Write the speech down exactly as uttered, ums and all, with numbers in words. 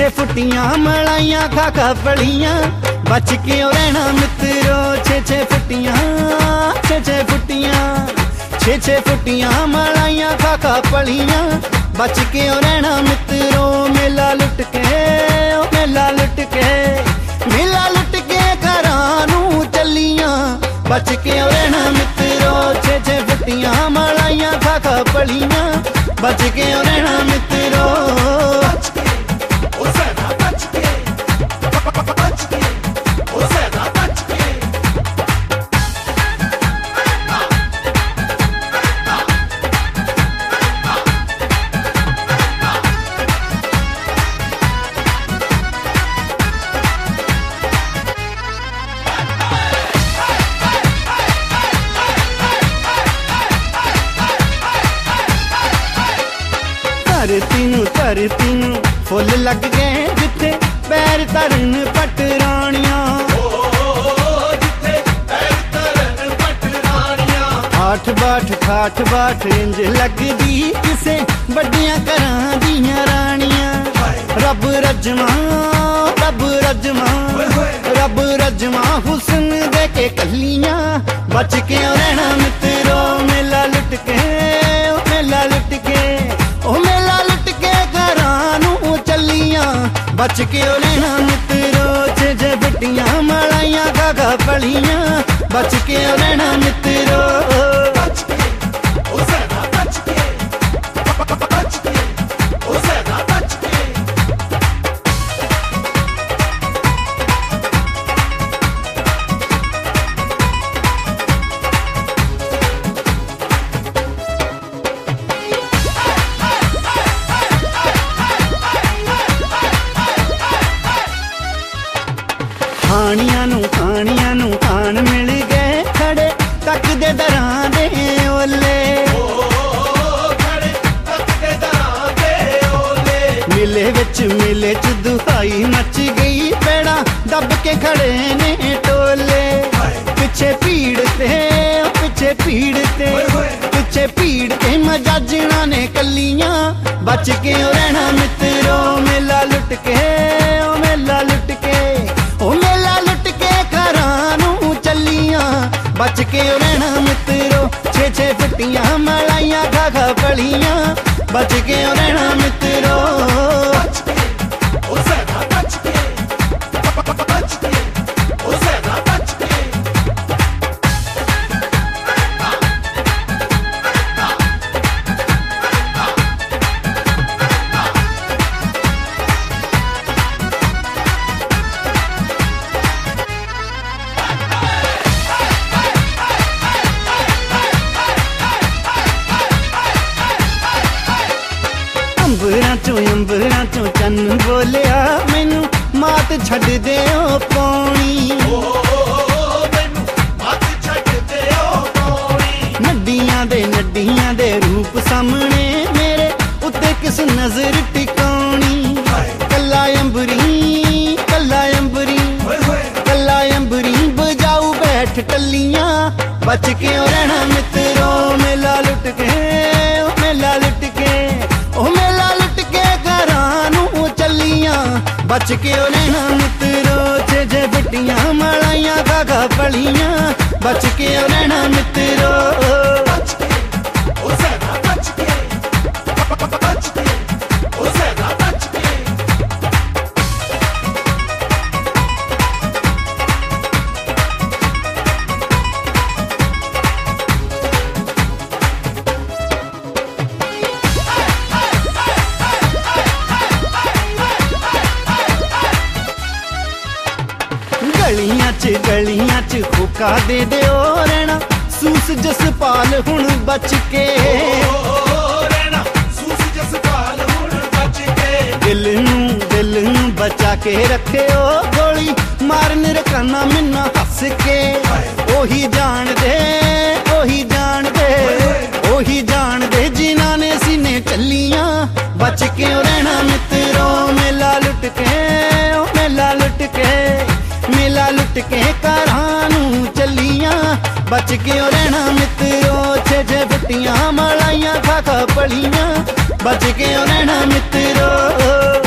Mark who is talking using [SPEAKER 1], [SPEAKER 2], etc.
[SPEAKER 1] छे फुटियां मलाइयां खा खा पलियां, बच के ओ रहना मित्रो। छे छे फुटियां छे छे फुटियां छे छे फुटियां मलाइयां खा खा पलियां, बच के ओ रहना मित्रो। मेला लुट के ओ मेला लुट के मेला लुट के घरां नूं चलियां, बच के ओ रहना मित्रो। छे छे फुटियां मलाइयां खा खा पलियां, बच के ओ रहना मित्रो। धरती नूं धरती नूं फुल लग गए जिथे पैर धरन पटरानियां, आठ बाट ठाठ बाट इंज लगदी किसे बड़ियां घरां दियां रानियां। रब रजमा रब रजमा रब रजमा हुसन दे के कलियां, बच के रहना मित्रो। मेला लुट के मेला लुट के ओ मेला लुट के घरां नूं चलियां, बच के रहना मित्रो। छे छे फुटियां मलाइयां खा खा पलियां, बच के रहना मित्रो। खानियां नूं खानियां नूं खान मिल गए खड़े तक दे दरां दे ओले, मिले विच मिले च दुहाई मच गई, पेड़ा दब के खड़े ने टोले। पिछे भीड़ ते पिछे भीड़ ते पिछे भीड़ ते मजाजना ने कलियां, बच के रहना मित्रो। मेला लुट के ओ मेला लुट के ओ मेला लुट के घरां नूं चलियां, बच के रहना मित्रो। छे छे फुटियां मलाइयां खा खा पलियां, बच के रहना मित्रो। अंबरां चों अंबरां चों चन्न बोलिया, मैनू मात छड्ड दे ओ पौनी। नड्डियां दे नड्डियां दे रूप सामने मेरे उत्ते किस नजर टिकाउणी। कल्ला अंबरी कल्ला अंबरी कल्ला अंबरी बजाऊ बैठ टल्लियां, बच के रहना मित्रो। मेला लुट के मेला लुट के ओ मेला लुट के घरां नूं चलियां, बच के रहना मित्रो। छे छे फुटियां मलाइयां खा खा पलियां, बच के रहना मित्रो। गलियां च गलियां च होका दे दे ओ रहना सूस जसपाल हुण बच के। दिल नूं दिल नूं बचा के रखे ओ गोली मारन रकाना मिन्ना हस के। ओही जान दे ओही जान दे ओही जान दे जिन्हां ने सीने टल्लियां, बच के रहना मित्रो। मेला लुट के ओ मेला लुट के मेला लुट के घरां नूं चलियां, बच के रहना मित्रो। छे छे फुटियां मलाइयां खा खा पलियां, बच के रहना मित्रो।